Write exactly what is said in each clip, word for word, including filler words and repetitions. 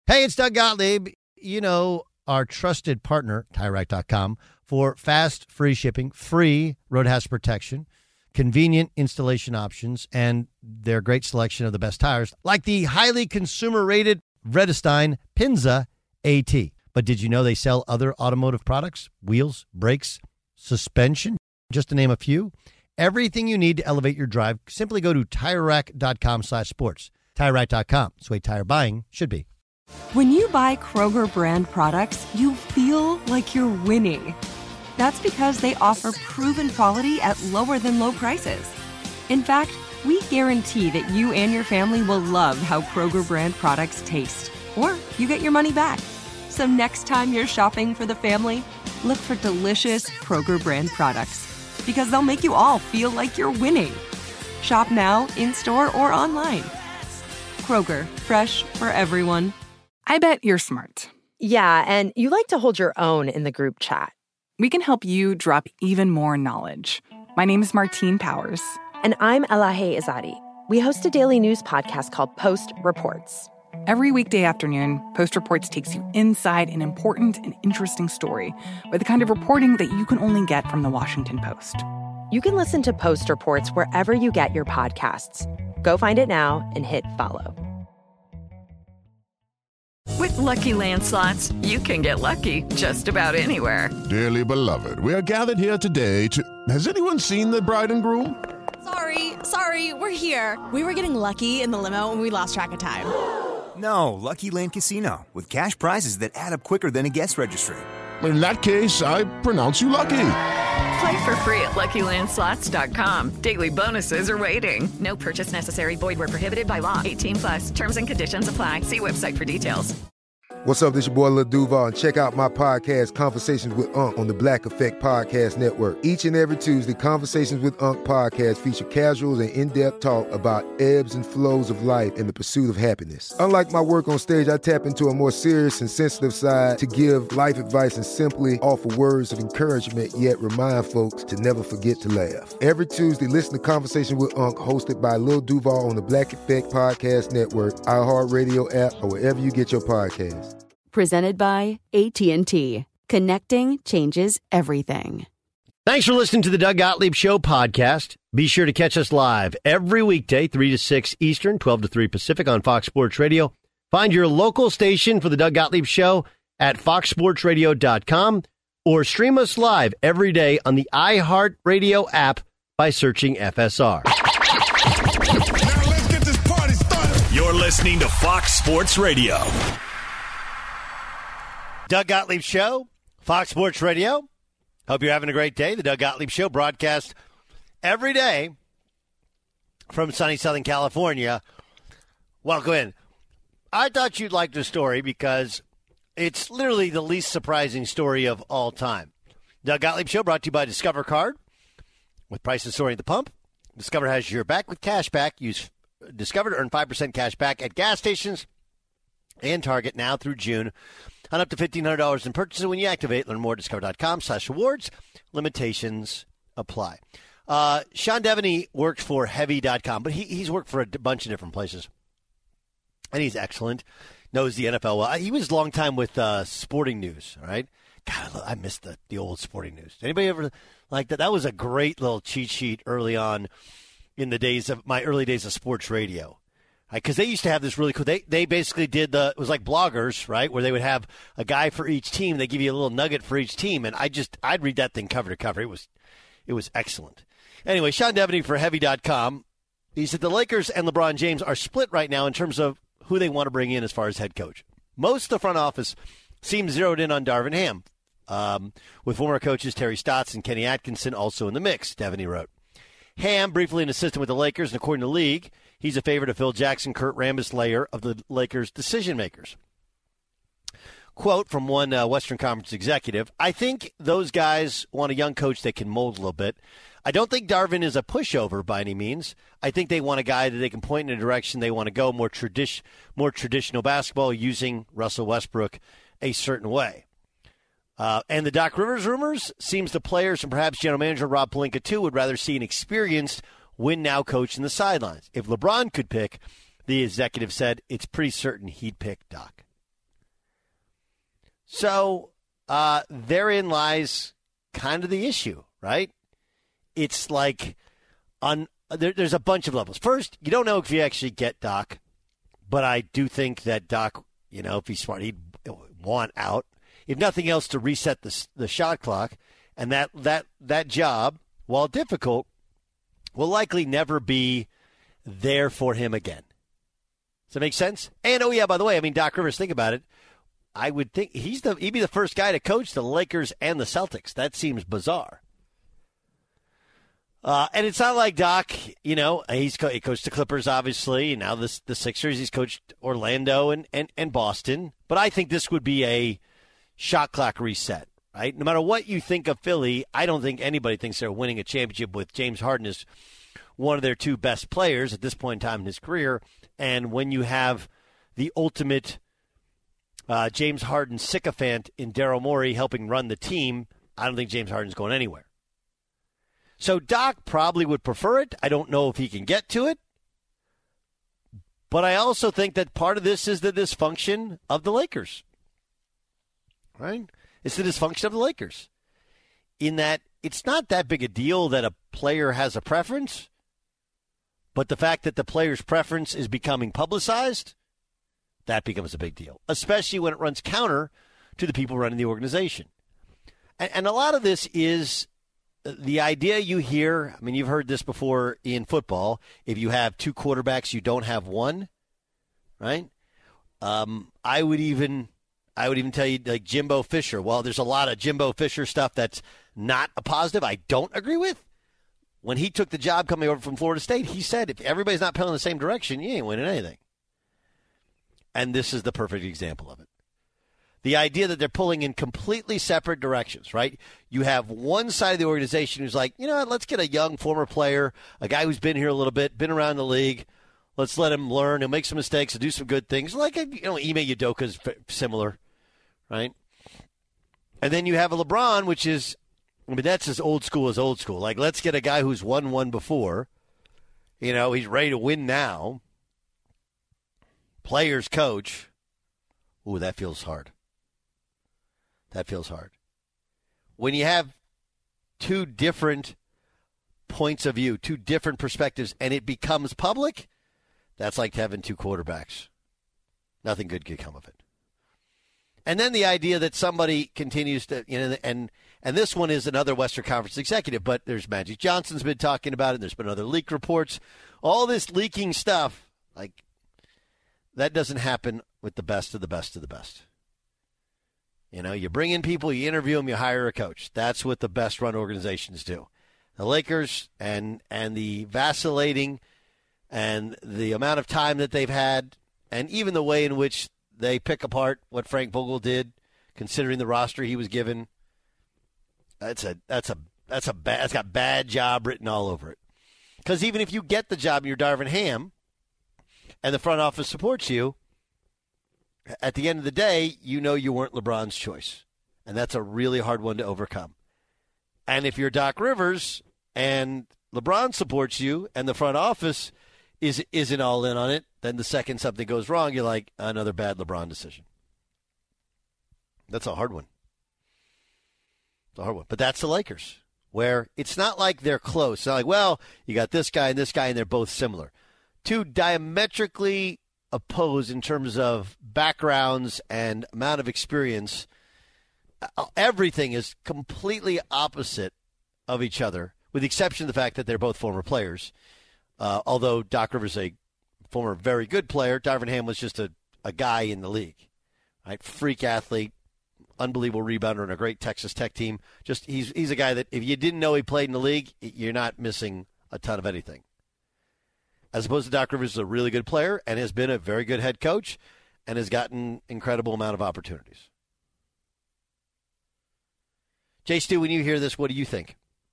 Hey, it's Doug Gottlieb. You know, our trusted partner, Tire Rack dot com, for fast, free shipping, free road hazard protection, convenient installation options, and their great selection of the best tires, like the highly consumer-rated Vredestein Pinza AT. But did you know they sell other automotive products? Wheels, brakes, suspension, just to name a few. Everything you need to elevate your drive, simply go to Tire Rack dot com slash sports. Tire Rack dot com. It's the way tire buying should be. When you buy Kroger brand products, you feel like you're winning. That's because they offer proven quality at lower than low prices. In fact, we guarantee that you and your family will love how Kroger brand products taste, or you get your money back. So next time you're shopping for the family, look for delicious Kroger brand products, because they'll make you all feel like you're winning. Shop now, in-store, or online. Kroger, fresh for everyone. I bet you're smart. Yeah, and you like to hold your own in the group chat. We can help you drop even more knowledge. My name is Martine Powers. And I'm Elahe Izadi. We host a daily news podcast called Post Reports. Every weekday afternoon, Post Reports takes you inside an important and interesting story with the kind of reporting that you can only get from the Washington Post. You can listen to Post Reports wherever you get your podcasts. Go find it now and hit follow. With Lucky Land Slots, you can get lucky just about anywhere. Dearly beloved, we are gathered here today to... Has anyone seen the bride and groom? Sorry, sorry, we're here. We were getting lucky in the limo and we lost track of time. No, Lucky Land Casino, with cash prizes that add up quicker than a guest registry. In that case, I pronounce you lucky. Play for free at Lucky Land Slots dot com. Daily bonuses are waiting. No purchase necessary. Void where prohibited by law. eighteen plus. Terms and conditions apply. See website for details. What's up, this your boy Lil Duval, and check out my podcast, Conversations with Unc, on the Black Effect Podcast Network. Each and every Tuesday, Conversations with Unc podcast feature casuals and in-depth talk about ebbs and flows of life and the pursuit of happiness. Unlike my work on stage, I tap into a more serious and sensitive side to give life advice and simply offer words of encouragement, yet remind folks to never forget to laugh. Every Tuesday, listen to Conversations with Unc, hosted by Lil Duval on the Black Effect Podcast Network, iHeartRadio app, or wherever you get your podcasts. Presented by A T and T. Connecting changes everything. Thanks for listening to the Doug Gottlieb Show podcast. Be sure to catch us live every weekday, three to six Eastern, twelve to three Pacific on Fox Sports Radio. Find your local station for the Doug Gottlieb Show at fox sports radio dot com or stream us live every day on the iHeartRadio app by searching F S R. Now let's get this party started. You're listening to Fox Sports Radio. Doug Gottlieb Show, Fox Sports Radio. Hope you're having a great day. The Doug Gottlieb Show broadcast every day from sunny Southern California. Welcome in. I thought you'd like the story because it's literally the least surprising story of all time. Doug Gottlieb Show brought to you by Discover Card. With prices soaring at the pump, Discover has your back with cash back. Use Discover to earn five percent cash back at gas stations and Target now through June. On up to fifteen hundred dollars in purchases when you activate. Learn more at discover.com slash rewards. Limitations apply. Uh, Sean Devaney works for heavy dot com, but he, he's worked for a bunch of different places. And he's excellent. Knows the N F L well. He was a long time with uh, Sporting News, all right? God, I, love, I miss the, the old Sporting News. Anybody ever like that? That was a great little cheat sheet early on in the days of my early days of sports radio. Because they used to have this really cool, they they basically did the, it was like bloggers, right, where they would have a guy for each team. They give you a little nugget for each team, and I just, I'd read that thing cover to cover. It was it was excellent. Anyway, Sean Devaney for heavy dot com, he said the Lakers and LeBron James are split right now in terms of who they want to bring in as far as head coach. Most of the front office seems zeroed in on Darvin Ham, um, with former coaches Terry Stotts and Kenny Atkinson also in the mix, Devaney wrote. Ham, briefly an assistant with the Lakers, and according to the league, he's a favorite of Phil Jackson, Kurt Rambis layer of the Lakers' decision-makers. Quote from one uh, Western Conference executive, I think those guys want a young coach that can mold a little bit. I don't think Darvin is a pushover by any means. I think they want a guy that they can point in a direction they want to go, more, tradi- more traditional basketball, using Russell Westbrook a certain way. Uh, and the Doc Rivers rumors seems the players and perhaps general manager Rob Pelinka, too, would rather see an experienced win-now coach in the sidelines. If LeBron could pick, the executive said, it's pretty certain he'd pick Doc. So uh, therein lies kind of the issue, right? It's like on there, there's a bunch of levels. First, you don't know if you actually get Doc, but I do think that Doc, you know, if he's smart, he'd want out. If nothing else, to reset the the shot clock, and that that that job, while difficult, will likely never be there for him again. Does that make sense? And oh yeah, by the way, I mean Doc Rivers. Think about it. I would think he's the he'd be the first guy to coach the Lakers and the Celtics. That seems bizarre. Uh, and it's not like Doc, you know, he's co- he coached the Clippers, obviously, and now this, the Sixers. He's coached Orlando and, and, and Boston. But I think this would be a shot clock reset, right? No matter what you think of Philly, I don't think anybody thinks they're winning a championship with James Harden as one of their two best players at this point in time in his career. And when you have the ultimate uh, James Harden sycophant in Daryl Morey helping run the team, I don't think James Harden's going anywhere. So Doc probably would prefer it. I don't know if he can get to it. But I also think that part of this is the dysfunction of the Lakers. Right? It's the dysfunction of the Lakers. In that it's not that big a deal that a player has a preference, but the fact that the player's preference is becoming publicized, that becomes a big deal, especially when it runs counter to the people running the organization. And, and a lot of this is the idea you hear. I mean, you've heard this before in football. If you have two quarterbacks, you don't have one, right? Um, I would even, I would even tell you, like Jimbo Fisher. Well, there's a lot of Jimbo Fisher stuff that's not a positive. I don't agree with. When he took the job coming over from Florida State, he said, if everybody's not pedaling in the same direction, you ain't winning anything. And this is the perfect example of it. The idea that they're pulling in completely separate directions, right? You have one side of the organization who's like, you know what, let's get a young former player, a guy who's been here a little bit, been around the league. Let's let him learn. He'll make some mistakes and do some good things. Like, you know, Ime Udoka's similar, right? And then you have a LeBron, which is, I mean, that's as old school as old school. Like, let's get a guy who's won one before. You know, he's ready to win now. Players coach. Ooh, that feels hard. That feels hard. When you have two different points of view, two different perspectives, and it becomes public, that's like having two quarterbacks. Nothing good could come of it. And then the idea that somebody continues to, you know, and and this one is another Western Conference executive, but there's Magic Johnson's been talking about it, and there's been other leak reports. All this leaking stuff, like, that doesn't happen with the best of the best of the best. You know, you bring in people, you interview them, you hire a coach. That's what the best-run organizations do. The Lakers and and the vacillating and the amount of time that they've had, and even the way in which they pick apart what Frank Vogel did, considering the roster he was given, that's a that's a that's a bad that's got bad job written all over it. Because even if you get the job and you're Darvin Ham, and the front office supports you, at the end of the day, you know you weren't LeBron's choice. And that's a really hard one to overcome. And if you're Doc Rivers and LeBron supports you and the front office is, isn't all in on it, then the second something goes wrong, you're like, another bad LeBron decision. That's a hard one. It's a hard one. But that's the Lakers, where it's not like they're close. It's not like, well, you got this guy and this guy, and they're both similar. Two diametrically opposed in terms of backgrounds and amount of experience. Everything is completely opposite of each other, with the exception of the fact that they're both former players. Uh, although Doc Rivers is a former very good player, Darvin Ham was just a, a guy in the league. Right? Freak athlete, unbelievable rebounder on a great Texas Tech team. Just he's he's a guy that if you didn't know he played in the league, you're not missing a ton of anything. As opposed to Doc Rivers is a really good player and has been a very good head coach and has gotten incredible amount of opportunities. Jay Stu, when you hear this, what do you think?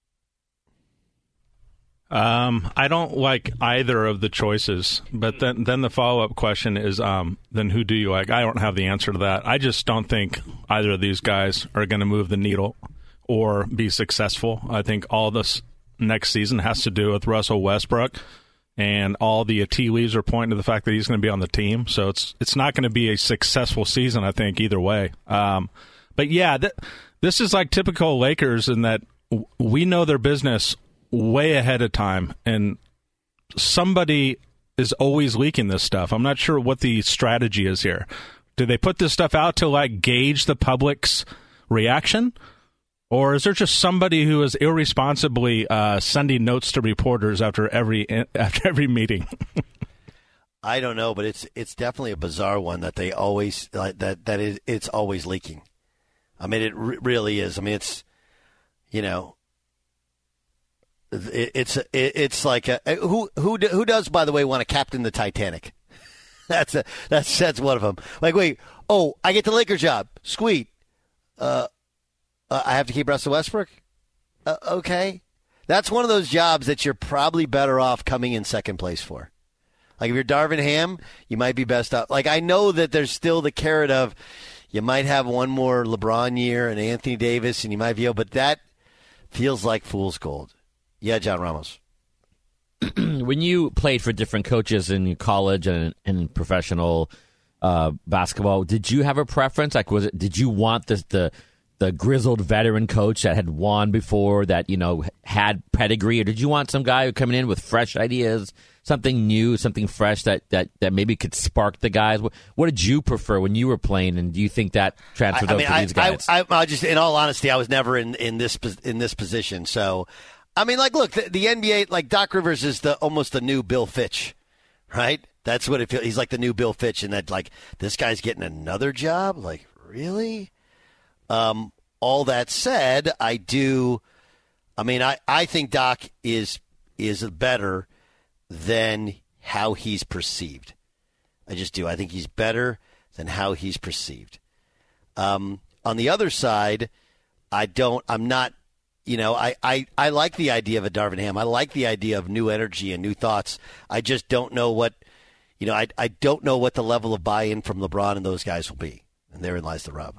Um, I don't like either of the choices, but then then the follow-up question is, um, then who do you like? I don't have the answer to that. I just don't think either of these guys are going to move the needle or be successful. I think all this next season has to do with Russell Westbrook and all the tea leaves are pointing to the fact that he's going to be on the team. So it's it's not going to be a successful season, I think, either way. Um, but yeah, th- this is like typical Lakers in that w- we know their business way ahead of time, and somebody is always leaking this stuff. I'm not sure what the strategy is here. Do they put this stuff out to like gauge the public's reaction? Or is there just somebody who is irresponsibly uh, sending notes to reporters after every after every meeting? I don't know, but it's it's definitely a bizarre one that they always like, that that is it's always leaking. I mean, it r- really is. I mean, it's you know, it, it's it, it's like a, who who who does, by the way, want to captain the Titanic? That's a, that's that's one of them. Like, wait, oh, I get the Lakers job, sweet. Uh. Uh, I have to keep Russell Westbrook? Uh, okay. That's one of those jobs that you're probably better off coming in second place for. Like, if you're Darvin Ham, you might be best off. Like, I know that there's still the carrot of you might have one more LeBron year and Anthony Davis, and you might be able, but that feels like fool's gold. Yeah, John Ramos. When you played for different coaches in college and in professional uh, basketball, did you have a preference? Like, was it? Did you want the the the grizzled veteran coach that had won before, that, you know, had pedigree, or did you want some guy coming in with fresh ideas, something new, something fresh that, that, that maybe could spark the guys? What, what did you prefer when you were playing, and do you think that transferred I, I over mean, to I, these guys? I, I, I just, in all honesty, I was never in, in this in this position. So, I mean, like, look, the, the N B A, like Doc Rivers is the almost the new Bill Fitch, right? That's what it feels. He's like the new Bill Fitch, and that, like, this guy's getting another job. Like, really? Um. All that said, I do. I mean, I, I think Doc is is better than how he's perceived. I just do. I think he's better than how he's perceived. Um, on the other side, I don't. I'm not. You know, I, I, I like the idea of a Darvin Ham. I like the idea of new energy and new thoughts. I just don't know what. You know, I I don't know what the level of buy-in from LeBron and those guys will be, and therein lies the rub.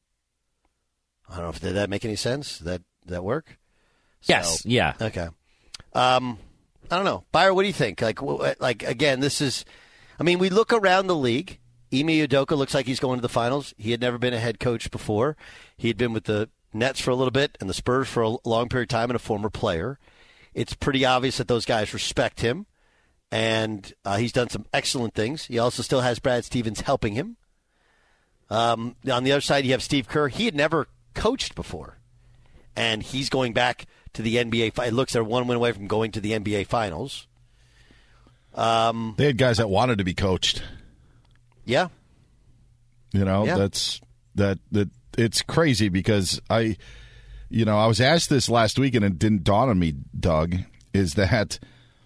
I don't know if did that make any sense. Did that did that work? Yes. So, yeah. Okay. Um, I don't know, Byron. What do you think? Like, like again, this is. I mean, we look around the league. Ime Udoka looks like he's going to the finals. He had never been a head coach before. He had been with the Nets for a little bit and the Spurs for a long period of time, and a former player. It's pretty obvious that those guys respect him, and uh, he's done some excellent things. He also still has Brad Stevens helping him. Um, on the other side, you have Steve Kerr. He had never coached before, and he's going back to the N B A. It looks they're one win away from going to the N B A Finals. Um, they had guys that wanted to be coached. Yeah, you know yeah. that's that that it's crazy because I, you know, I was asked this last week and it didn't dawn on me, Doug, is that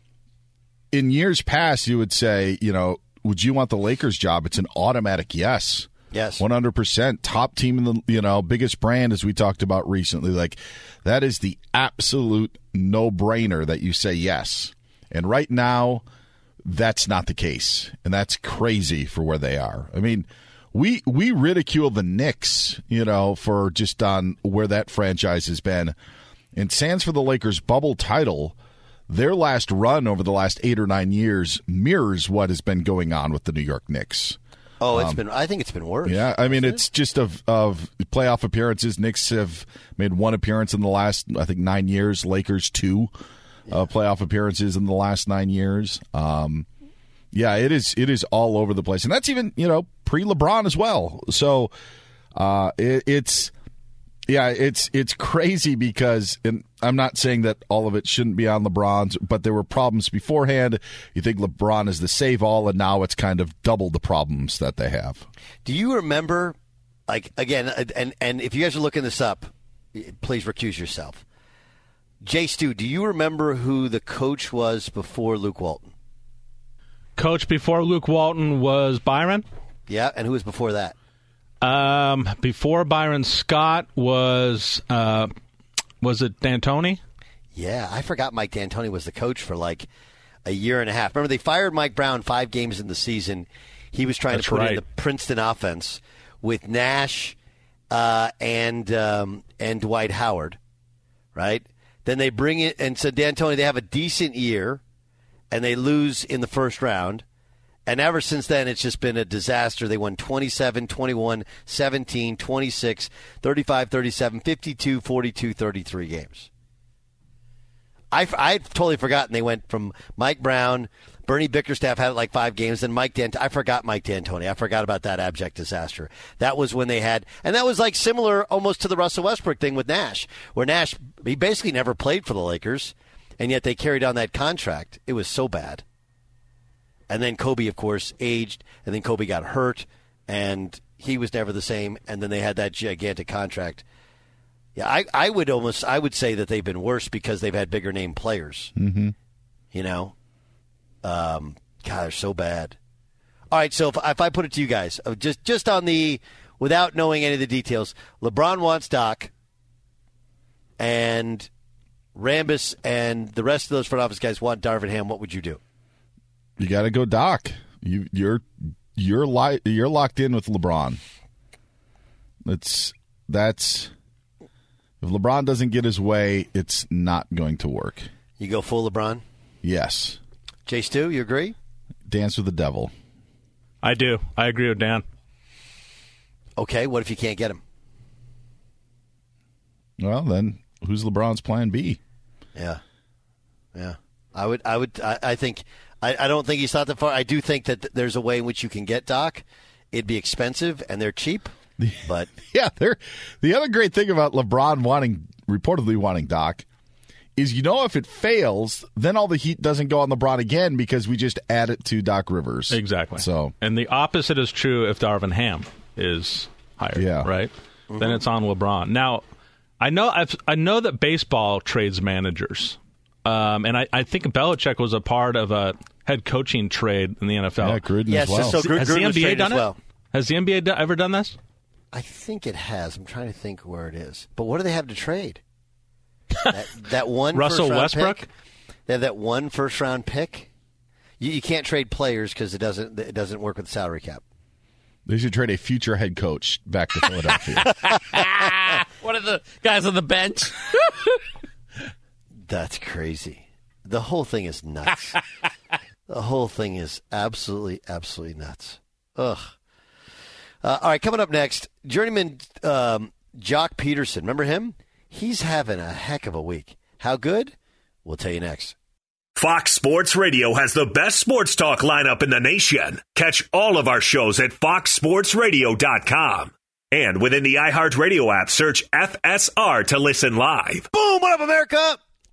in years past you would say, you know, would you want the Lakers job? It's an automatic yes. Yes. one hundred percent. Top team in the, you know, biggest brand, as we talked about recently. Like, that is the absolute no-brainer that you say yes. And right now, that's not the case. And that's crazy for where they are. I mean, we we ridicule the Knicks, you know, for just on where that franchise has been. And stands for the Lakers' bubble title. Their last run over the last eight or nine years mirrors what has been going on with the New York Knicks. Oh, it's um, been. I think it's been worse. Yeah, I mean, it's just of of playoff appearances. Knicks have made one appearance in the last, I think, nine years. Lakers two yeah. uh, playoff appearances in the last nine years. Um, yeah, it is. It is all over the place, and that's even, you know, pre LeBron as well. So uh, it, it's. Yeah, it's it's crazy because, and I'm not saying that all of it shouldn't be on LeBron's, but there were problems beforehand. You think LeBron is the save-all, and now it's kind of double the problems that they have. Do you remember, like, again, and, and if you guys are looking this up, please recuse yourself. Jay Stu, do you remember who the coach was before Luke Walton? Coach before Luke Walton was Byron? Yeah, and who was before that? Um, before Byron Scott was uh, was it D'Antoni? Yeah, I forgot Mike D'Antoni was the coach for like a year and a half. Remember, they fired Mike Brown five games in the season. He was trying That's to put right. in the Princeton offense with Nash uh, and um, and Dwight Howard, right? Then they bring it, and so D'Antoni, they have a decent year, and they lose in the first round. And ever since then, it's just been a disaster. They won twenty-seven, twenty-one, seventeen, twenty-six, thirty-five, thirty-seven, fifty-two, forty-two, thirty-three games. I, I'd totally forgotten they went from Mike Brown, Bernie Bickerstaff had like five games, and Mike D'Antoni. I forgot Mike D'Antoni. I forgot about that abject disaster. That was when they had, and that was like similar almost to the Russell Westbrook thing with Nash, where Nash, he basically never played for the Lakers, and yet they carried on that contract. It was so bad. And then Kobe, of course, aged, and then Kobe got hurt, and he was never the same, and then they had that gigantic contract. Yeah, I, I would almost, I would say that they've been worse because they've had bigger name players. Mm-hmm. You know? Um, God, they're so bad. All right, so if, if I put it to you guys, just just on the, without knowing any of the details, LeBron wants Doc, and Rambis and the rest of those front office guys want Darvin Ham, what would you do? You got to go Doc. You, you're you're li- you're locked in with LeBron. It's that's if LeBron doesn't get his way, it's not going to work. You go full LeBron? Yes. Jay Stu, you agree? Dance with the devil. I do. I agree with Dan. Okay, what if you can't get him? Well, then who's LeBron's plan B? Yeah, yeah. I would. I would. I, I think. I, I don't think he's thought that far. I do think that th- there's a way in which you can get Doc. It'd be expensive, and they're cheap. But yeah, they're the other great thing about LeBron wanting, reportedly wanting Doc, is you know if it fails, then all the heat doesn't go on LeBron again because we just add it to Doc Rivers. Exactly. So, and the opposite is true if Darvin Ham is hired. Yeah. Right. Mm-hmm. Then it's on LeBron. Now, I know I've, I know that baseball trades managers. Um, and I, I think Belichick was a part of a head coaching trade in the N F L. Yeah, Gruden yes, as well. so Gruden Has the N B A done as well. it? Has the N B A do- ever done this? I think it has. I'm trying to think where it is. But what do they have to trade? that, that one Russell first-round Westbrook? pick? They have that one first round pick. You, you can't trade players because it doesn't it doesn't work with the salary cap. They should trade a future head coach back to Philadelphia. One of the guys on the bench. That's crazy. The whole thing is nuts. The whole thing is absolutely, absolutely nuts. Ugh. Uh, all right, coming up next, journeyman um, Jock Peterson. Remember him? He's having a heck of a week. How good? We'll tell you next. Fox Sports Radio has the best sports talk lineup in the nation. Catch all of our shows at fox sports radio dot com. And within the iHeartRadio app, search F S R to listen live. Boom! What up, America?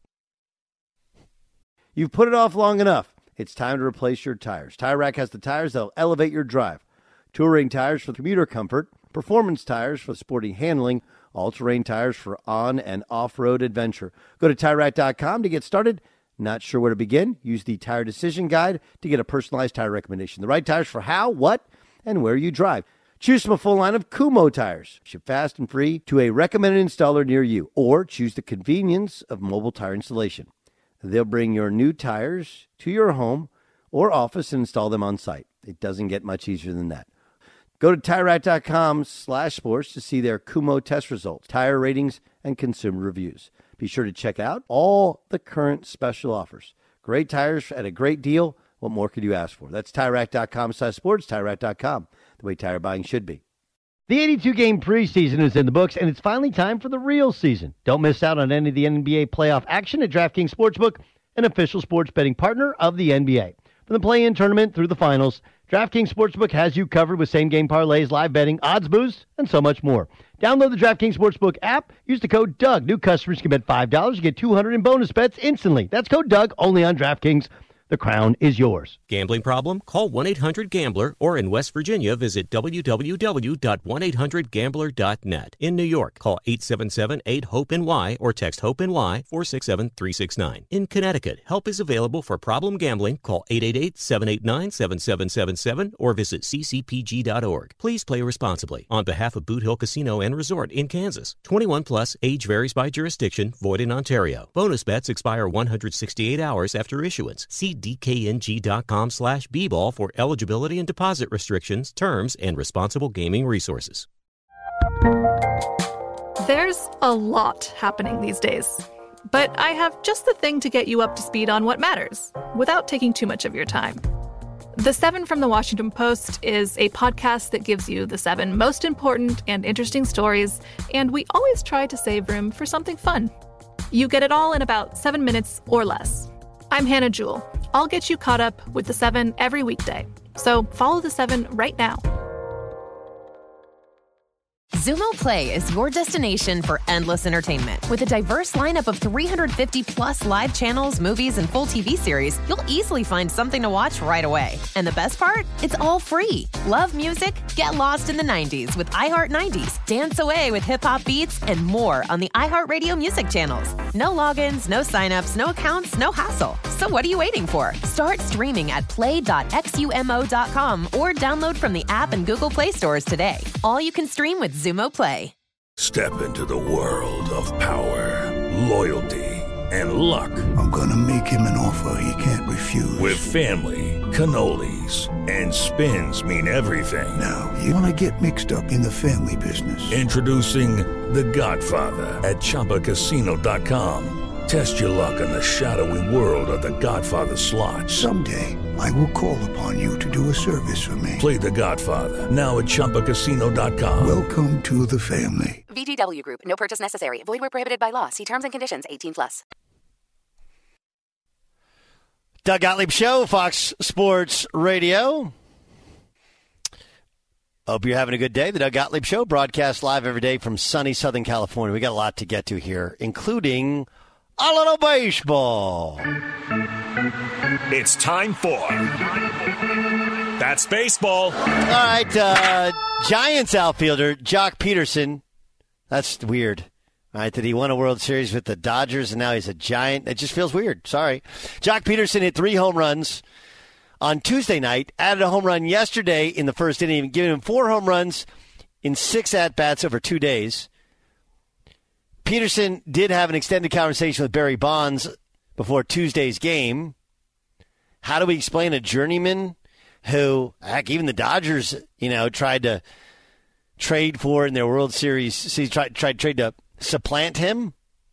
You've put it off long enough. It's time to replace your tires. Tire Rack has the tires that'll elevate your drive. Touring tires for commuter comfort, performance tires for sporty handling, all-terrain tires for on- and off-road adventure. Go to tire rack dot com to get started. Not sure where to begin? Use the Tire Decision Guide to get a personalized tire recommendation. The right tires for how, what, and where you drive. Choose from a full line of Kumho tires. Ship fast and free to a recommended installer near you. Or choose the convenience of mobile tire installation. They'll bring your new tires to your home or office and install them on site. It doesn't get much easier than that. Go to tire rack dot com slash sports to see their Kumho test results, tire ratings, and consumer reviews. Be sure to check out all the current special offers. Great tires at a great deal. What more could you ask for? That's tire rack dot com slash sports, tire rack dot com, the way tire buying should be. The eighty-two game preseason is in the books, and it's finally time for the real season. Don't miss out on any of the N B A playoff action at DraftKings Sportsbook, an official sports betting partner of the N B A. From the play-in tournament through the finals, DraftKings Sportsbook has you covered with same-game parlays, live betting, odds boosts, and so much more. Download the DraftKings Sportsbook app. Use the code Doug. New customers can bet five dollars. You get two hundred dollars in bonus bets instantly. That's code Doug, only on DraftKings. The crown is yours. Gambling problem? Call one eight hundred gambler, or in West Virginia, visit w w w dot one eight hundred gambler dot net. In New York, call eight seven seven eight hope N Y or text HOPE-NY four six seven three six nine. In Connecticut, help is available for problem gambling. Call eight eight eight seven eight nine seven seven seven seven or visit c c p g dot org. Please play responsibly. On behalf of Boot Hill Casino and Resort in Kansas. twenty-one plus, age varies by jurisdiction, void in Ontario. Bonus bets expire one hundred sixty-eight hours after issuance. See d k n g dot com slash b ball for eligibility and deposit restrictions, terms, and responsible gaming resources. There's a lot happening these days. but I have just the thing to get you up to speed on what matters, without taking too much of your time. The Seven from the Washington Post is a podcast that gives you the seven most important and interesting stories, and we always try to save room for something fun. You get it all in about seven minutes or less. I'm Hannah Jewell. I'll get you caught up with the Seven every weekday. So follow the Seven right now. Xumo Play is your destination for endless entertainment. With a diverse lineup of three hundred fifty plus live channels, movies, and full T V series, you'll easily find something to watch right away. And the best part? It's all free. Love music? Get lost in the nineties with iHeart nineties. Dance away with hip-hop beats and more on the iHeartRadio music channels. No logins, no signups, no accounts, no hassle. So what are you waiting for? Start streaming at play dot xumo dot com or download from the app and Google Play stores today. All you can stream with Xumo Play. Step into the world of power, loyalty, and luck. I'm gonna make him an offer he can't refuse. With family, cannolis, and spins mean everything. Now, you wanna get mixed up in the family business. Introducing The Godfather at Chumba Casino dot com. Test your luck in the shadowy world of The Godfather slot. Someday, I will call upon you to do a service for me. Play The Godfather, now at Chumba Casino dot com. Welcome to the family. V G W Group. No purchase necessary. Void where prohibited by law. See terms and conditions. eighteen plus. Doug Gottlieb Show, Fox Sports Radio. Hope you're having a good day. The Doug Gottlieb Show, broadcast live every day from sunny Southern California. We got a lot to get to here, including a little baseball. It's time for That's Baseball. All right, uh, Giants outfielder Joc Pederson. That's weird. All right, that he won a World Series with the Dodgers and now he's a Giant. It just feels weird. Sorry. Joc Pederson hit three home runs on Tuesday night, added a home run yesterday in the first inning, giving him four home runs in six at-bats over two days. Pederson did have an extended conversation with Barry Bonds before Tuesday's game. How do we explain a journeyman who, heck, even the Dodgers, you know, tried to trade for in their World Series, see, tried, tried trade to supplant him?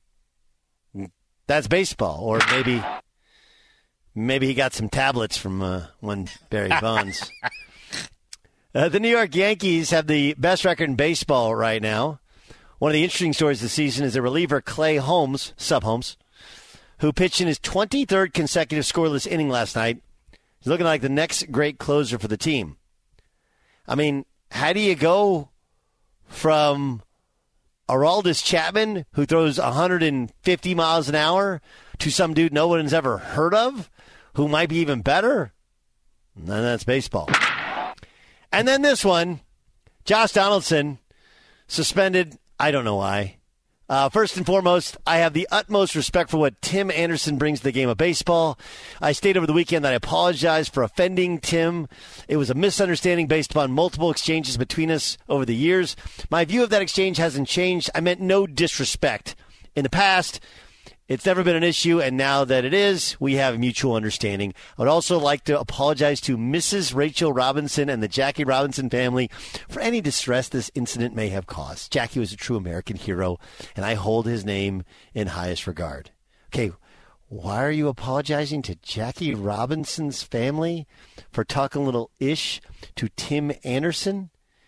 That's baseball. Or maybe maybe he got some tablets from uh, one Barry Bonds. uh, the New York Yankees have the best record in baseball right now. One of the interesting stories this season is the reliever Clay Holmes, Sub Holmes, who pitched in his twenty-third consecutive scoreless inning last night. He's looking like the next great closer for the team. I mean, how do you go from Aroldis Chapman, who throws one hundred fifty miles an hour, to some dude no one's ever heard of, who might be even better? And that's baseball. And then this one, Josh Donaldson, suspended. I don't know why. Uh, first and foremost, I have the utmost respect for what Tim Anderson brings to the game of baseball. I stated over the weekend that I apologize for offending Tim. It was a misunderstanding based upon multiple exchanges between us over the years. My view of that exchange hasn't changed. I meant no disrespect. In the past, it's never been an issue, and now that it is, we have mutual understanding. I would also like to apologize to Missus Rachel Robinson and the Jackie Robinson family for any distress this incident may have caused. Jackie was a true American hero, and I hold his name in highest regard. Okay, why are you apologizing to Jackie Robinson's family for talking a little ish to Tim Anderson?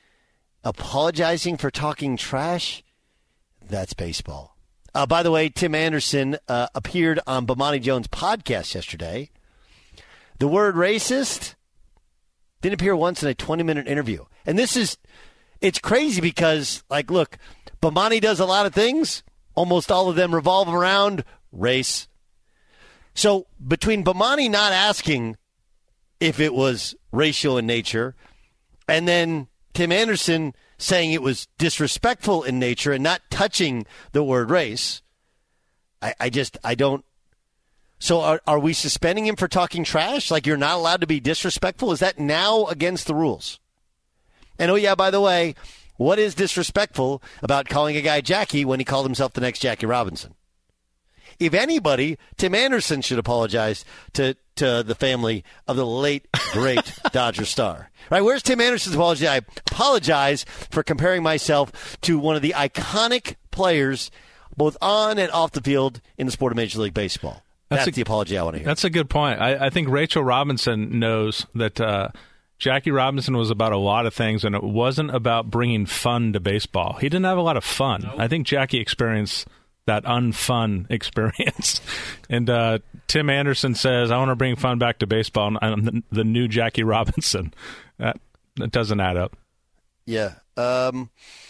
Apologizing for talking trash? That's baseball. Uh, by the way, Tim Anderson uh, appeared on Bomani Jones' podcast yesterday. The word racist didn't appear once in a twenty-minute interview. And this is, it's crazy because, like, look, Bomani does a lot of things. Almost all of them revolve around race. So between Bomani not asking if it was racial in nature and then Tim Anderson saying it was disrespectful in nature and not touching the word race, I, I just, I don't. So are, are we suspending him for talking trash? Like you're not allowed to be disrespectful? Is that now against the rules? And oh yeah, by the way, what is disrespectful about calling a guy Jackie when he called himself the next Jackie Robinson? If anybody, Tim Anderson should apologize to, to the family of the late, great Dodger star. Right? Where's Tim Anderson's apology? I apologize for comparing myself to one of the iconic players, both on and off the field in the sport of Major League Baseball. That's, that's a, the apology I want to hear. That's a good point. I, I think Rachel Robinson knows that uh, Jackie Robinson was about a lot of things, and it wasn't about bringing fun to baseball. He didn't have a lot of fun. Nope. I think Jackie experienced that unfun experience. And uh, Tim Anderson says, I want to bring fun back to baseball, and I'm the, the new Jackie Robinson. That, that doesn't add up. Yeah. Um,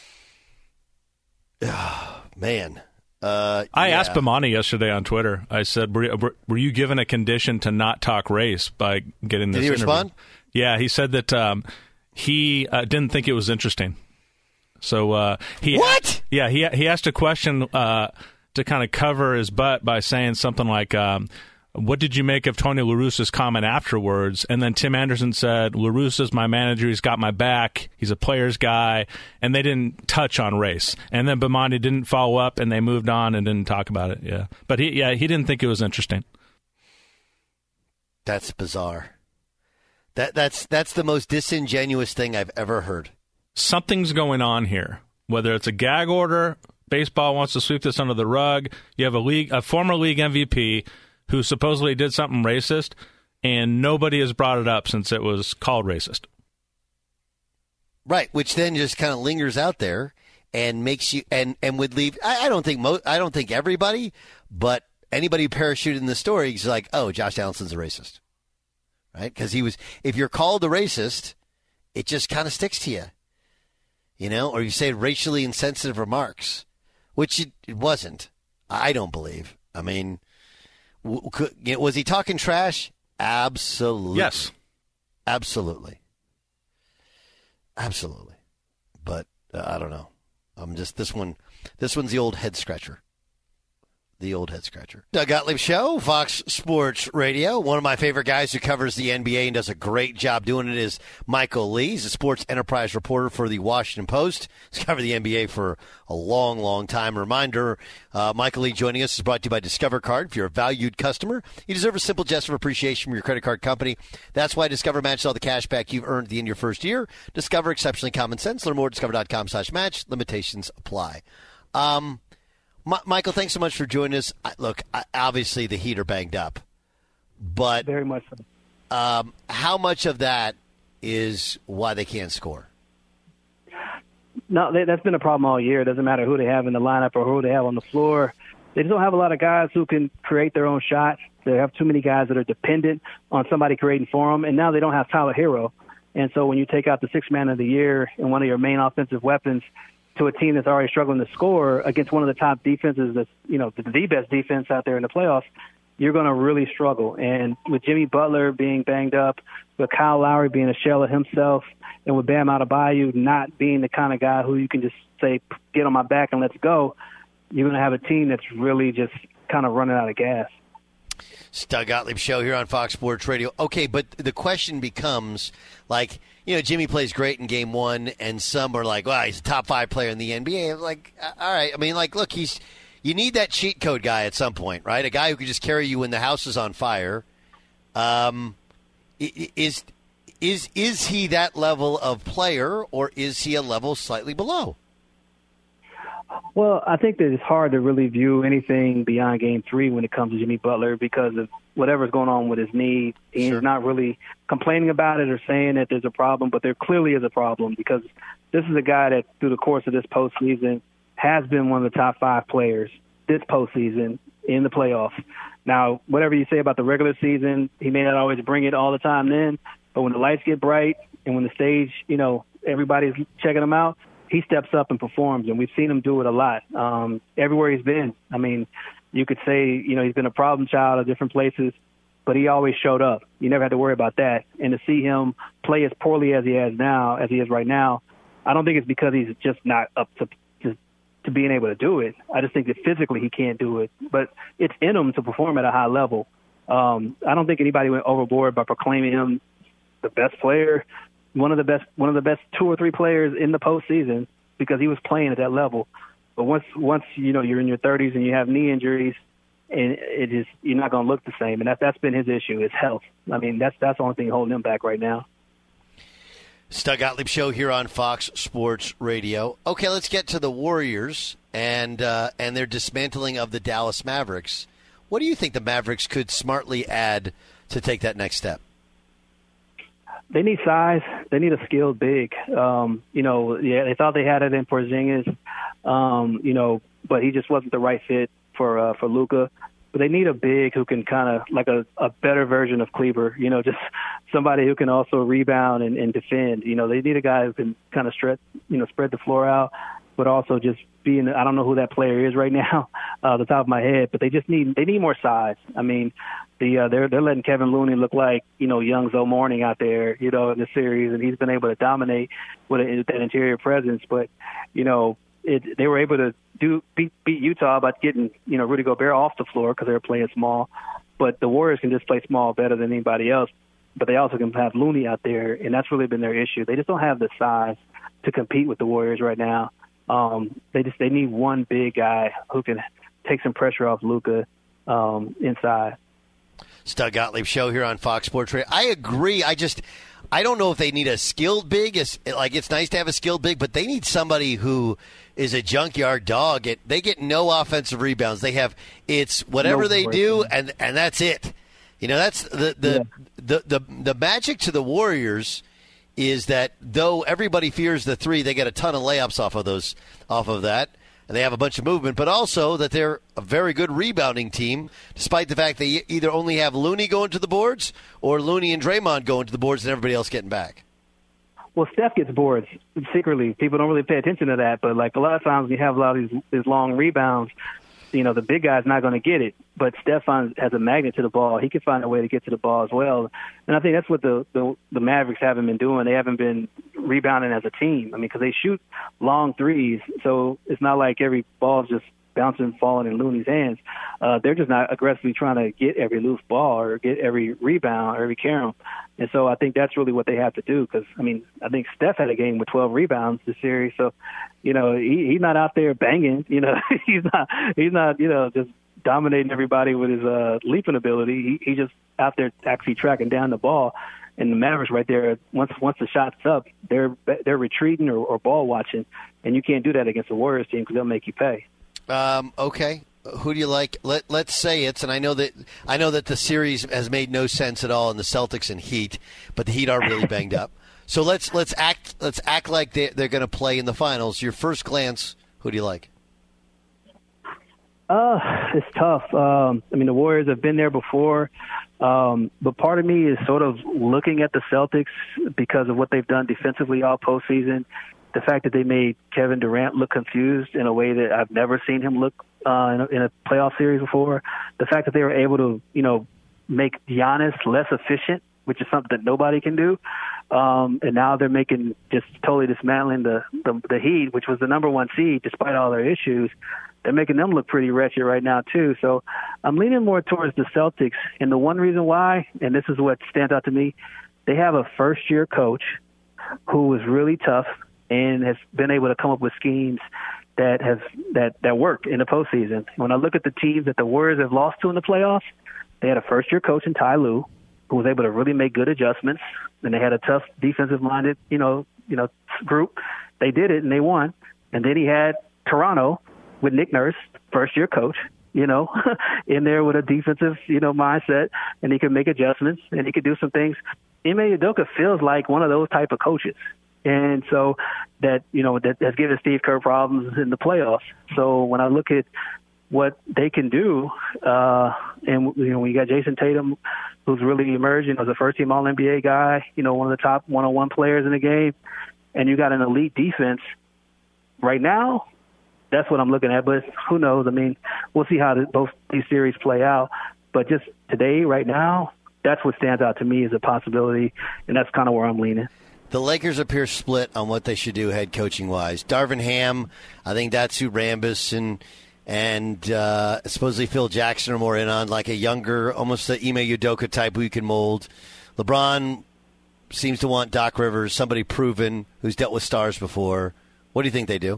oh, man. Uh, I yeah. asked Bomani yesterday on Twitter. I said, were, were, were you given a condition to not talk race by getting this Did he interview? respond? Yeah, he said that um, he uh, didn't think it was interesting. So uh, he what? Yeah, he he asked a question uh, to kind of cover his butt by saying something like, um, "What did you make of Tony La Russa's comment afterwards?" And then Tim Anderson said, "La Russa's my manager. He's got my back. He's a player's guy." And they didn't touch on race. And then Bomani didn't follow up, and they moved on and didn't talk about it. Yeah, but he yeah he didn't think it was interesting. That's bizarre. That that's that's the most disingenuous thing I've ever heard. Something's going on here. Whether it's a gag order, baseball wants to sweep this under the rug. You have a league, a former league M V P who supposedly did something racist, and nobody has brought it up since it was called racist. Right, which then just kind of lingers out there and makes you and, and would leave. I, I don't think mo- I don't think everybody, but anybody who parachuted in the story is like, oh, Josh Donaldson's a racist, right? Because he was. If you're called a racist, it just kind of sticks to you. You know, or you say racially insensitive remarks, which it, it wasn't. I don't believe. I mean, w- could, you know, was he talking trash? Absolutely. Yes. Absolutely. Absolutely. But uh, I don't know. I'm just this one. This one's the old head scratcher. The old head scratcher. Doug Gottlieb Show, Fox Sports Radio. One of my favorite guys who covers the N B A and does a great job doing it is Michael Lee. He's a sports enterprise reporter for the Washington Post. He's covered the N B A for a long, long time. Reminder, uh, Michael Lee joining us is brought to you by Discover Card. If you're a valued customer, you deserve a simple gesture of appreciation from your credit card company. That's why Discover matches all the cash back you've earned at the end of your first year. Discover, exceptionally common sense. Learn more at discover.com slash match. Limitations apply. Um... Michael, thanks so much for joining us. Look, obviously the Heat are banged up, but very much so. Um, how much of that is why they can't score? No, they, that's been a problem all year. It doesn't matter who they have in the lineup or who they have on the floor. They just don't have a lot of guys who can create their own shots. They have too many guys that are dependent on somebody creating for them, and now they don't have Tyler Hero. And so when you take out the sixth man of the year and one of your main offensive weapons to a team that's already struggling to score against one of the top defenses that's, you know, the, the best defense out there in the playoffs, you're going to really struggle. And with Jimmy Butler being banged up, with Kyle Lowry being a shell of himself, and with Bam Adebayo not being the kind of guy who you can just say, get on my back and let's go, you're going to have a team that's really just kind of running out of gas. It's Doug Gottlieb Show here on Fox Sports Radio. Okay, but the question becomes, like, you know, Jimmy plays great in game one, and some are like, well, he's a top five player in the N B A. Like, all right. I mean, like, look, he's you need that cheat code guy at some point, right? A guy who can just carry you when the house is on fire. Um, is is is he that level of player, or is he a level slightly below? Well, I think that it's hard to really view anything beyond game three when it comes to Jimmy Butler because of whatever's going on with his knee. He's sure. not really complaining about it or saying that there's a problem, but there clearly is a problem because this is a guy that through the course of this postseason has been one of the top five players this postseason in the playoffs. Now, whatever you say about the regular season, he may not always bring it all the time then, but when the lights get bright and when the stage, you know, everybody's checking him out, he steps up and performs, and we've seen him do it a lot um, everywhere he's been. I mean, you could say, you know, he's been a problem child at different places, but he always showed up. You never had to worry about that. And to see him play as poorly as he has now, as he is right now, I don't think it's because he's just not up to, to to being able to do it. I just think that physically he can't do it, but it's in him to perform at a high level. Um, I don't think anybody went overboard by proclaiming him the best player. One of the best, one of the best two or three players in the postseason because he was playing at that level. But once, once you know you're in your thirties and you have knee injuries, and it is you're not going to look the same. And that that's been his issue, is health. I mean, that's that's the only thing holding him back right now. It's Doug Gottlieb Show here on Fox Sports Radio. Okay, let's get to the Warriors and uh, and their dismantling of the Dallas Mavericks. What do you think the Mavericks could smartly add to take that next step? They need size. They need a skilled big. Um, you know, yeah, they thought they had it in Porzingis, um, you know, but he just wasn't the right fit for uh, for Luka. But they need a big who can kind of like a, a better version of Kleber, you know, just somebody who can also rebound and, and defend. You know, they need a guy who can kind of stretch, you know, spread the floor out, but also just being, I don't know who that player is right now, uh, off the top of my head, but they just need, they need more size. I mean, the, uh, they're, they're letting Kevin Looney look like, you know, young Zoe Morning out there, you know, in the series, and he's been able to dominate with, a, with that interior presence. But, you know, it, they were able to do beat, beat Utah by getting, you know, Rudy Gobert off the floor because they were playing small. But the Warriors can just play small better than anybody else. But they also can have Looney out there, and that's really been their issue. They just don't have the size to compete with the Warriors right now. Um, they just they need one big guy who can take some pressure off Luka um, inside. It's Doug Gottlieb Show here on Fox Sports Radio. I agree. I just I don't know if they need a skilled big. It's, like it's nice to have a skilled big, but they need somebody who is a junkyard dog. It, they get no offensive rebounds. They have it's whatever no they do, and and that's it. You know, that's the the, yeah. the the the magic to the Warriors is that though everybody fears the three, they get a ton of layups off of those off of that. And they have a bunch of movement, but also that they're a very good rebounding team, despite the fact they either only have Looney going to the boards or Looney and Draymond going to the boards and everybody else getting back. Well, Steph gets boards secretly. People don't really pay attention to that, but like a lot of times when you have a lot of these, these long rebounds, you know, the big guy's not going to get it. But Steph finds, has a magnet to the ball. He can find a way to get to the ball as well. And I think that's what the, the, the Mavericks haven't been doing. They haven't been rebounding as a team. I mean, because they shoot long threes, so it's not like every ball is just bouncing, falling in Looney's hands. Uh, they're just not aggressively trying to get every loose ball or get every rebound or every carom. And so I think that's really what they have to do because, I mean, I think Steph had a game with twelve rebounds this series. So, you know, he, he's not out there banging. You know, he's not, he's not, you know, just dominating everybody with his uh, leaping ability. He, he just out there actually tracking down the ball. And the Mavericks right there, once once the shot's up, they're they're retreating or, or ball watching, and you can't do that against the Warriors team because they'll make you pay. Um, okay, who do you like? Let Let's say it's, and I know that I know that the series has made no sense at all in the Celtics and Heat, but the Heat are really banged up. So let's let's act let's act like they they're going to play in the finals. Your first glance, who do you like? Uh, it's tough. Um, I mean, the Warriors have been there before. Um, but part of me is sort of looking at the Celtics because of what they've done defensively all postseason. The fact that they made Kevin Durant look confused in a way that I've never seen him look uh, in, a, in a playoff series before. The fact that they were able to, you know, make Giannis less efficient, which is something that nobody can do. Um, and now they're making just totally dismantling the, the, the Heat, which was the number one seed despite all their issues. They're making them look pretty wretched right now, too. So I'm leaning more towards the Celtics. And the one reason why, and this is what stands out to me, they have a first-year coach who was really tough and has been able to come up with schemes that have that, that work in the postseason. When I look at the teams that the Warriors have lost to in the playoffs, they had a first-year coach in Ty Lue who was able to really make good adjustments, and they had a tough defensive-minded, you know, you know, group. They did it, and they won. And then he had Toronto with Nick Nurse, first-year coach, you know, in there with a defensive, you know, mindset, and he could make adjustments, and he could do some things. Ime Udoka feels like one of those type of coaches. And so that, you know, that has given Steve Kerr problems in the playoffs. So when I look at what they can do, uh, and, you know, when you got Jason Tatum, who's really emerging as a first-team All N B A guy, you know, one of the top one-on-one players in the game, and you got an elite defense right now, that's what I'm looking at. But who knows? I mean, we'll see how the, both these series play out. But just today, right now, that's what stands out to me as a possibility, and that's kind of where I'm leaning. The Lakers appear split on what they should do head coaching-wise. Darvin Ham, I think that's who Rambis and and uh, supposedly Phil Jackson are more in on, like a younger, almost the Ime Udoka type who you can mold. LeBron seems to want Doc Rivers, somebody proven who's dealt with stars before. What do you think they do?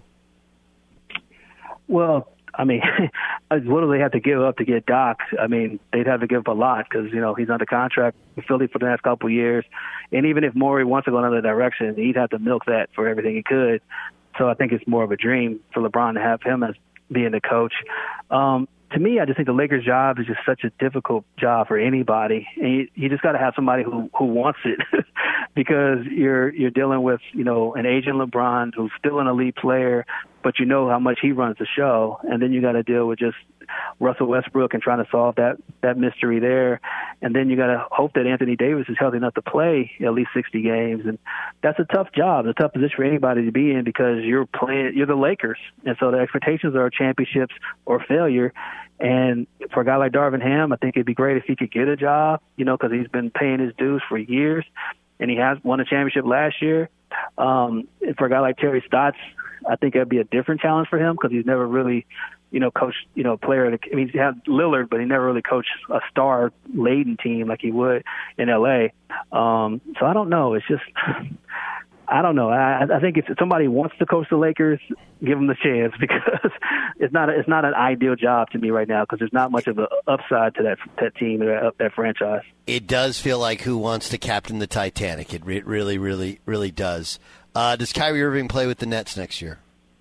Well, I mean, what do they have to give up to get Doc? I mean, they'd have to give up a lot because, you know, he's under contract with Philly for the next couple of years. And even if Morey wants to go another direction, he'd have to milk that for everything he could. So I think it's more of a dream for LeBron to have him as being the coach. Um, to me, I just think the Lakers' job is just such a difficult job for anybody, and you, you just got to have somebody who who wants it, because you're you're dealing with, you know, an aging LeBron who's still an elite player, but you know how much he runs the show, and then you got to deal with just Russell Westbrook and trying to solve that that mystery there, and then you got to hope that Anthony Davis is healthy enough to play at least sixty games, and that's a tough job, a tough position for anybody to be in, because you're playing, you're the Lakers, and so the expectations are championships or failure. And for a guy like Darvin Ham, I think it'd be great if he could get a job, you know, because he's been paying his dues for years, and he has won a championship last year. Um, and for a guy like Terry Stotts, I think that'd be a different challenge for him, because he's never really, you know, coached, you know, player. I mean, he had Lillard, but he never really coached a star-laden team like he would in L A. Um, so I don't know. It's just, I don't know. I, I think if somebody wants to coach the Lakers, give them the chance, because it's not a, it's not an ideal job to me right now, because there's not much of an upside to that that team, that, that franchise. It does feel like who wants to captain the Titanic. It re- really, really, really does. Uh, does Kyrie Irving play with the Nets next year?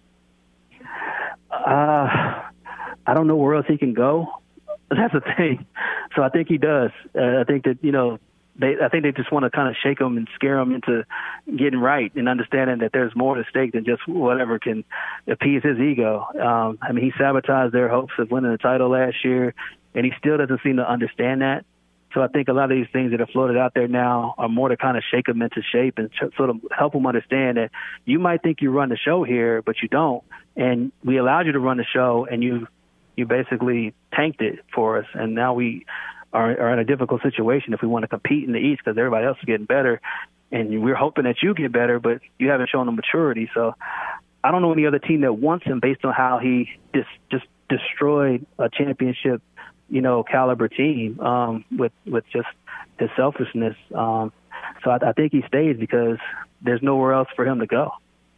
Uh, I don't know where else he can go. That's the thing. So I think he does. Uh, I think that, you know, they, I think they just want to kind of shake him and scare him into getting right and understanding that there's more at stake than just whatever can appease his ego. Um, I mean, he sabotaged their hopes of winning the title last year, and he still doesn't seem to understand that. So I think a lot of these things that are floated out there now are more to kind of shake them into shape and sort of help them understand that you might think you run the show here, but you don't. And we allowed you to run the show, and you you basically tanked it for us. And now we are, are in a difficult situation if we want to compete in the East, because everybody else is getting better. And we're hoping that you get better, but you haven't shown the maturity. So I don't know any other team that wants him based on how he just, just destroyed a championship, you know, caliber team um, with with just his selfishness. Um, so I, I think he stays because there's nowhere else for him to go.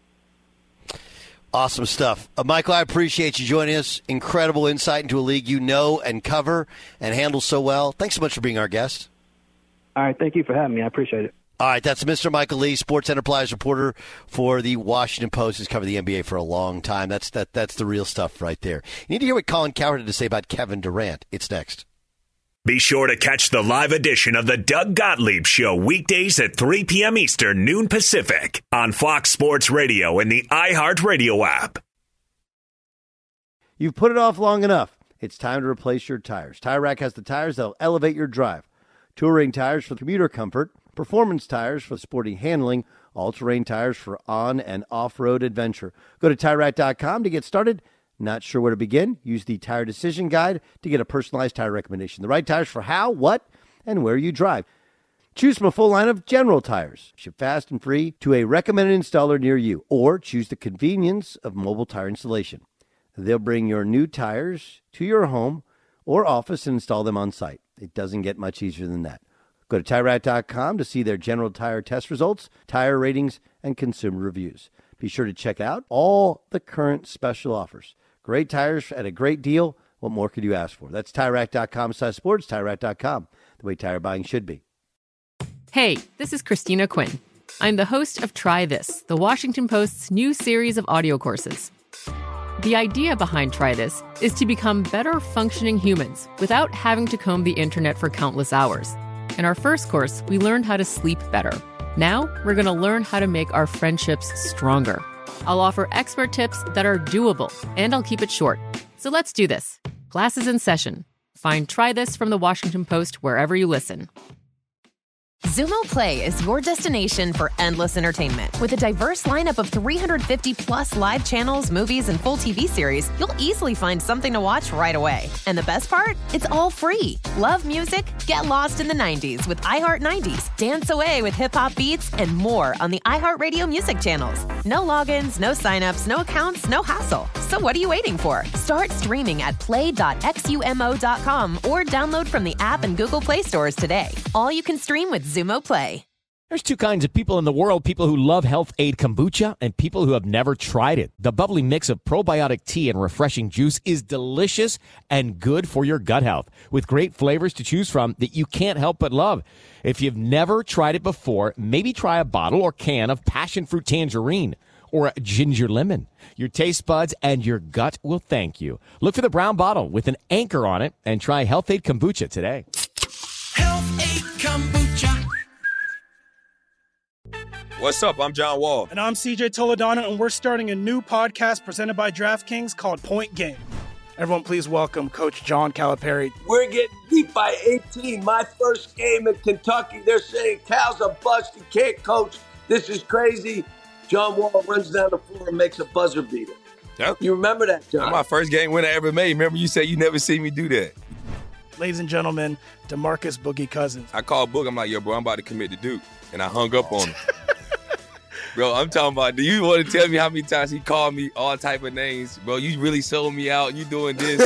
Awesome stuff. Uh, Michael, I appreciate you joining us. Incredible insight into a league you know and cover and handle so well. Thanks so much for being our guest. All right. Thank you for having me. I appreciate it. All right, that's Mister Michael Lee, sports enterprise reporter for the Washington Post. Has covered the N B A for a long time. That's that. That's the real stuff right there. You need to hear what Colin Cowherd had to say about Kevin Durant. It's next. Be sure to catch the live edition of the Doug Gottlieb Show weekdays at three p.m. Eastern, noon Pacific on Fox Sports Radio and the iHeartRadio app. You've put it off long enough. It's time to replace your tires. Tire Rack has the tires that will elevate your drive. Touring tires for commuter comfort, performance tires for sporty handling, all-terrain tires for on- and off-road adventure. Go to Tire Rack dot com to get started. Not sure where to begin? Use the Tire Decision Guide to get a personalized tire recommendation. The right tires for how, what, and where you drive. Choose from a full line of general tires. Ship fast and free to a recommended installer near you. Or choose the convenience of mobile tire installation. They'll bring your new tires to your home or office and install them on site. It doesn't get much easier than that. Go to Tire Rack dot com to see their general tire test results, tire ratings, and consumer reviews. Be sure to check out all the current special offers. Great tires at a great deal. What more could you ask for? That's Tire Rack dot com slash sports, Tire Rack dot com, the way tire buying should be. Hey, this is Christina Quinn. I'm the host of Try This, the Washington Post's new series of audio courses. The idea behind Try This is to become better functioning humans without having to comb the internet for countless hours. In our first course, we learned how to sleep better. Now, we're going to learn how to make our friendships stronger. I'll offer expert tips that are doable, and I'll keep it short. So let's do this. Class is in session. Find Try This from the Washington Post wherever you listen. Xumo Play is your destination for endless entertainment. With a diverse lineup of three hundred fifty plus live channels, movies, and full T V series, you'll easily find something to watch right away. And the best part? It's all free. Love music? Get lost in the nineties with iHeart nineties. Dance away with hip-hop beats and more on the iHeartRadio music channels. No logins, no signups, no accounts, no hassle. So what are you waiting for? Start streaming at play dot x u m o dot com or download from the app and Google Play stores today. All you can stream with Xumo Play. There's two kinds of people in the world, people who love Health Aid Kombucha and people who have never tried it. The bubbly mix of probiotic tea and refreshing juice is delicious and good for your gut health, with great flavors to choose from that you can't help but love. If you've never tried it before, maybe try a bottle or can of passion fruit tangerine, or ginger lemon. Your taste buds and your gut will thank you. Look for the brown bottle with an anchor on it and try Health-Ade Kombucha today. Health-Ade Kombucha. What's up? I'm John Wall. And I'm C J Toledano, and we're starting a new podcast presented by DraftKings called Point Game. Everyone, please welcome Coach John Calipari. We're getting beat by eighteen. My first game in Kentucky, they're saying Cal's a bust. He can't coach. This is crazy. John Wall runs down the floor and makes a buzzer beater. Yep. You remember that, John? That's my first game winner I ever made. Remember you said you never see me do that. Ladies and gentlemen, DeMarcus Boogie Cousins. I called Boog. I'm like, yo, bro, I'm about to commit to Duke. And I hung up on him. Bro, I'm talking about, do you want to tell me how many times he called me all type of names? Bro, you really sold me out. You doing this.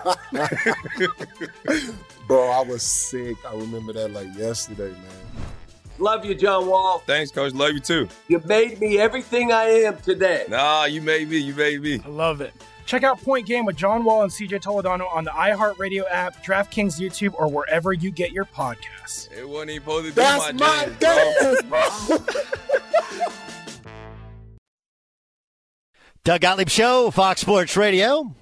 Bro, I was sick. I remember that like yesterday, man. Love you, John Wall. Thanks, Coach. Love you, too. You made me everything I am today. Nah, you made me. You made me. I love it. Check out Point Game with John Wall and C J Toledano on the iHeartRadio app, DraftKings YouTube, or wherever you get your podcasts. It wasn't even supposed to be That's my, my game, bro. Doug Gottlieb Show, Fox Sports Radio.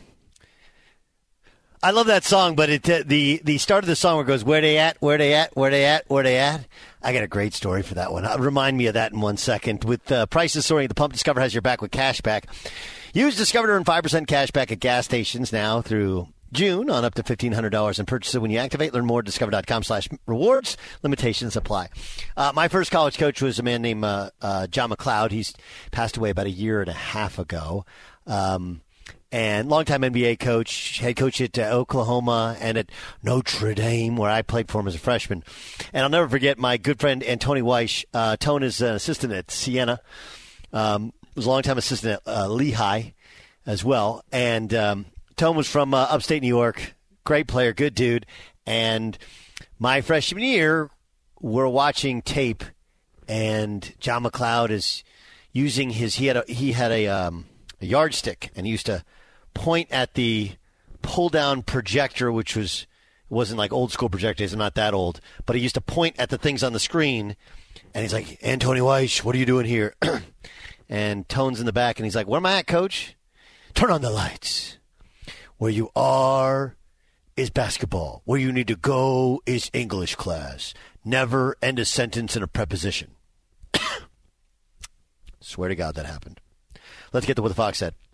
I love that song, but it uh, the the start of the song where it goes, where they at, where they at, where they at, where they at. I got a great story for that one. Uh, remind me of that in one second. With uh, prices soaring, the Pump Discover has your back with cash back. Use Discover to earn five percent cash back at gas stations now through June on up to fifteen hundred dollars in purchases when you activate. Learn more at discover.com slash rewards. Limitations apply. Uh, my first college coach was a man named uh, uh, John McLeod. He's passed away about a year and a half ago. Um, and longtime N B A coach, head coach at uh, Oklahoma and at Notre Dame, where I played for him as a freshman. And I'll never forget my good friend, Antony Weish. Uh, Tone is an assistant at Siena. Um, was a longtime assistant at uh, Lehigh as well. And um, Tone was from uh, upstate New York. Great player, good dude. And my freshman year, we're watching tape, and John McLeod is using his. He had a he had a, um, a yardstick, and he used to point at the pull down projector, which was wasn't like old school projectors. I'm not that old, but he used to point at the things on the screen, and he's like, Antony Weish, what are you doing here? And Tone's in the back, and he's like, where am I at, coach? Turn on the lights. Where you are is basketball. Where you need to go is English class. Never end a sentence in a preposition. Swear to God that happened. Let's get to what the Fox said.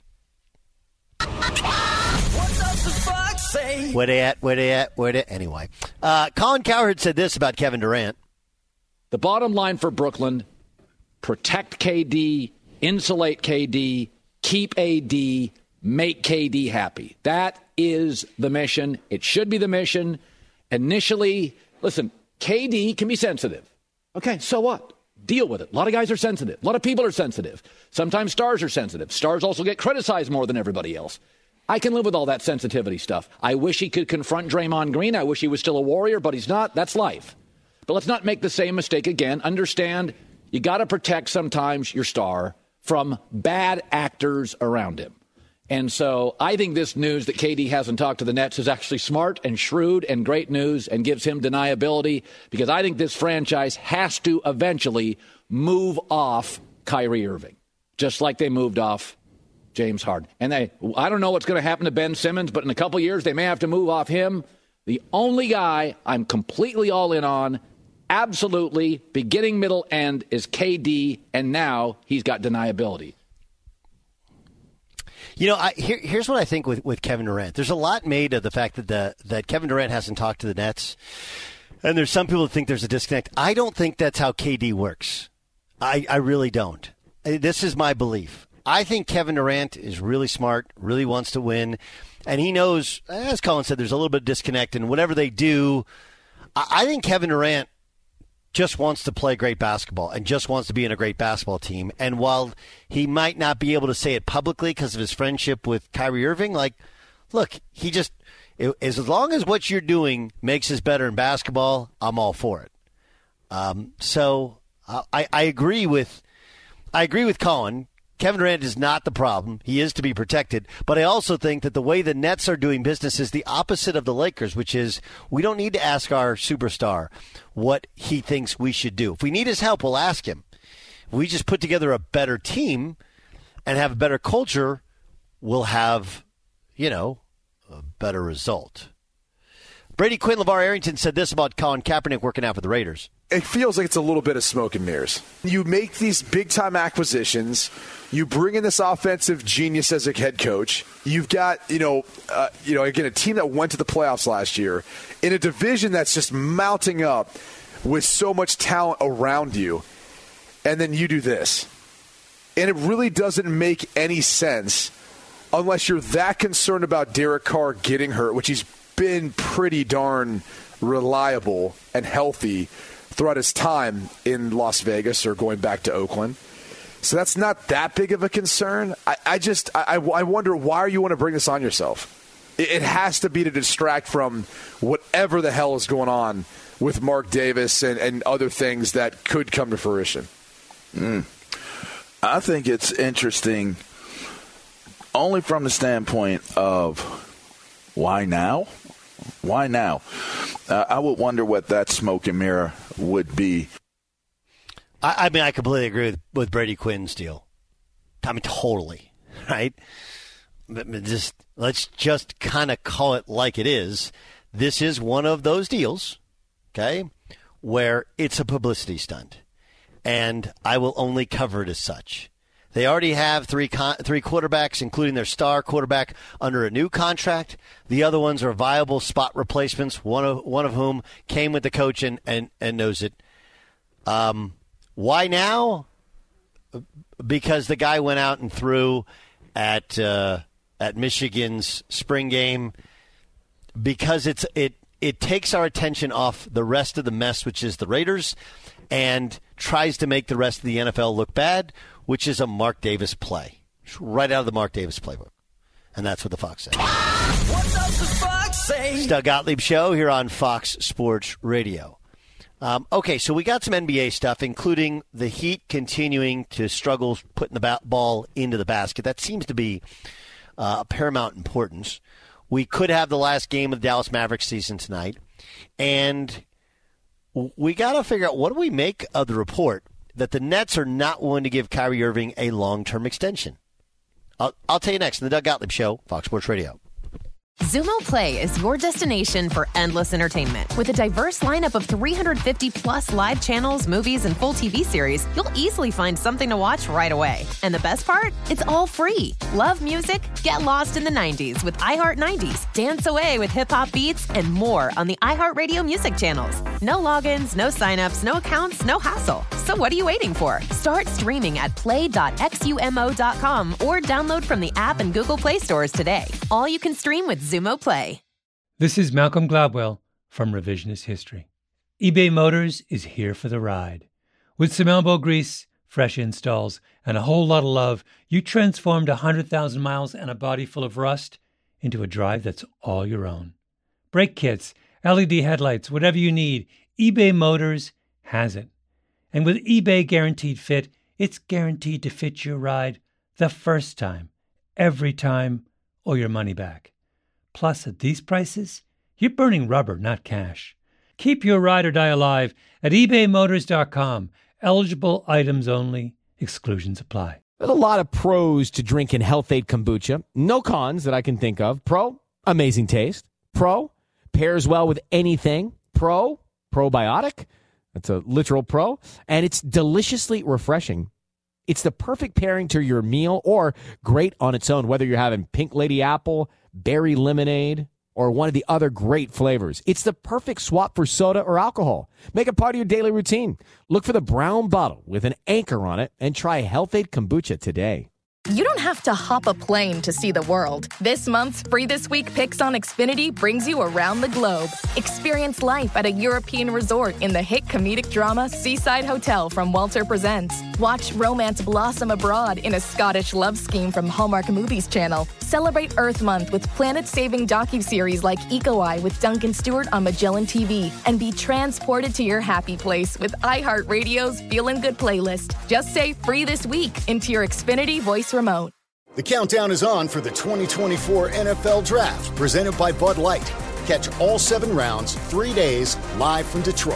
What does the fox say? Where they at? Where they at? Where they? Anyway, uh, Colin Cowherd said this about Kevin Durant. The bottom line for Brooklyn: protect K D, insulate K D, keep A D, make K D happy. That is the mission. It should be the mission. Initially, listen, K D can be sensitive. Okay, so what? Deal with it. A lot of guys are sensitive. A lot of people are sensitive. Sometimes stars are sensitive. Stars also get criticized more than everybody else. I can live with all that sensitivity stuff. I wish he could confront Draymond Green. I wish he was still a Warrior, but he's not. That's life. But let's not make the same mistake again. Understand, you got to protect sometimes your star from bad actors around him. And so I think this news that K D hasn't talked to the Nets is actually smart and shrewd and great news and gives him deniability, because I think this franchise has to eventually move off Kyrie Irving, just like they moved off James Harden. And they, I don't know what's going to happen to Ben Simmons, but in a couple years they may have to move off him. The only guy I'm completely all in on, absolutely, beginning, middle, end, is K D, and now he's got deniability. You know, I, here, here's what I think with, with Kevin Durant. There's a lot made of the fact that the, that Kevin Durant hasn't talked to the Nets, and there's some people that think there's a disconnect. I don't think that's how K D works. I, I really don't. This is my belief. I think Kevin Durant is really smart, really wants to win, and he knows, as Colin said, there's a little bit of disconnect, and whatever they do, I, I think Kevin Durant just wants to play great basketball and just wants to be in a great basketball team. And while he might not be able to say it publicly because of his friendship with Kyrie Irving, like, look, he just, it, as long as what you're doing makes us better in basketball, I'm all for it. Um, so I, I agree with, I agree with Colin. Kevin Durant is not the problem. He is to be protected. But I also think that the way the Nets are doing business is the opposite of the Lakers, which is we don't need to ask our superstar what he thinks we should do. If we need his help, we'll ask him. we just put together a better team and have a better culture, we'll have, you know, a better result. Brady Quinn, LeVar Arrington said this about Colin Kaepernick working out for the Raiders. It feels like it's a little bit of smoke and mirrors. You make these big-time acquisitions. You bring in this offensive genius as a head coach. You've got, you know, uh, you know, again, a team that went to the playoffs last year in a division that's just mounting up with so much talent around you. And then you do this. And it really doesn't make any sense unless you're that concerned about Derek Carr getting hurt, which he's been pretty darn reliable and healthy throughout his time in Las Vegas or going back to Oakland. So that's not that big of a concern. I, I just I, I wonder why you want to bring this on yourself. It, it has to be to distract from whatever the hell is going on with Mark Davis and, and other things that could come to fruition. Mm. I think it's interesting only from the standpoint of why now? Why now? Uh, I would wonder what that smoke and mirror would be. I, I mean, I completely agree with, with Brady Quinn's deal. I mean, totally, right? But just let's just kind of call it like it is. This is one of those deals, okay, where it's a publicity stunt, and I will only cover it as such. They already have three con- three quarterbacks, including their star quarterback, under a new contract. The other ones are viable spot replacements, one of one of whom came with the coach and, and, and knows it. Um, why now? Because the guy went out and threw at uh, at Michigan's spring game. Because it's it it takes our attention off the rest of the mess, which is the Raiders, and tries to make the rest of the N F L look bad, which is a Mark Davis play. It's right out of the Mark Davis playbook. And that's what the Fox said. What does the Fox say? It's Doug Gottlieb Show here on Fox Sports Radio. Um, okay, so we got some N B A stuff, including the Heat continuing to struggle putting the ba- ball into the basket. That seems to be uh, of paramount importance. We could have the last game of the Dallas Mavericks season tonight. And we got to figure out, what do we make of the report that the Nets are not willing to give Kyrie Irving a long-term extension? I'll, I'll tell you next on the Doug Gottlieb Show, Fox Sports Radio. Xumo Play is your destination for endless entertainment. With a diverse lineup of three hundred fifty plus live channels, movies, and full T V series, you'll easily find something to watch right away. And the best part? It's all free. Love music? Get lost in the nineties with iHeart nineties. Dance away with hip-hop beats and more on the iHeartRadio music channels. No logins, no signups, no accounts, no hassle. So what are you waiting for? Start streaming at play dot xumo dot com or download from the app and Google Play stores today. All you can stream with Xumo Play. This is Malcolm Gladwell from Revisionist History. eBay Motors is here for the ride. With some elbow grease, fresh installs, and a whole lot of love, you transformed one hundred thousand miles and a body full of rust into a drive that's all your own. Brake kits, L E D headlights, whatever you need, eBay Motors has it. And with eBay Guaranteed Fit, it's guaranteed to fit your ride the first time, every time, or your money back. Plus, at these prices, you're burning rubber, not cash. Keep your ride or die alive at ebay motors dot com. Eligible items only. Exclusions apply. There's a lot of pros to drinking Health Aid Kombucha. No cons that I can think of. Pro, amazing taste. Pro, pairs well with anything. Pro, probiotic. That's a literal pro. And it's deliciously refreshing. It's the perfect pairing to your meal or great on its own, whether you're having Pink Lady Apple, berry lemonade, or one of the other great flavors. It's the perfect swap for soda or alcohol. Make it part of your daily routine. Look for the brown bottle with an anchor on it and try Health Aid Kombucha today. You don't have to hop a plane to see the world. This month's Free This Week Picks on Xfinity brings you around the globe. Experience life at a European resort in the hit comedic drama Seaside Hotel from Walter Presents. Watch romance blossom abroad in a Scottish love scheme from Hallmark Movies Channel. Celebrate Earth Month with planet-saving docuseries like Eco Eye with Duncan Stewart on Magellan T V. And be transported to your happy place with iHeartRadio's Feelin' Good playlist. Just say Free This Week into your Xfinity voice remote. The countdown is on for the twenty twenty-four N F L Draft, presented by Bud Light. Catch all seven rounds, three days, live from Detroit.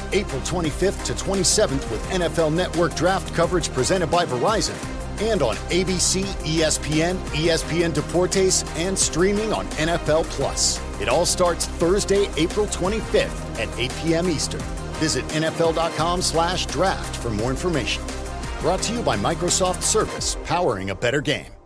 April twenty-fifth to twenty-seventh with N F L Network draft coverage presented by Verizon. And on A B C, E S P N, E S P N Deportes, and streaming on N F L Plus. It all starts Thursday, April twenty-fifth at eight p.m. Eastern. Visit nfl.com slash draft for more information. Brought to you by Microsoft Surface, powering a better game.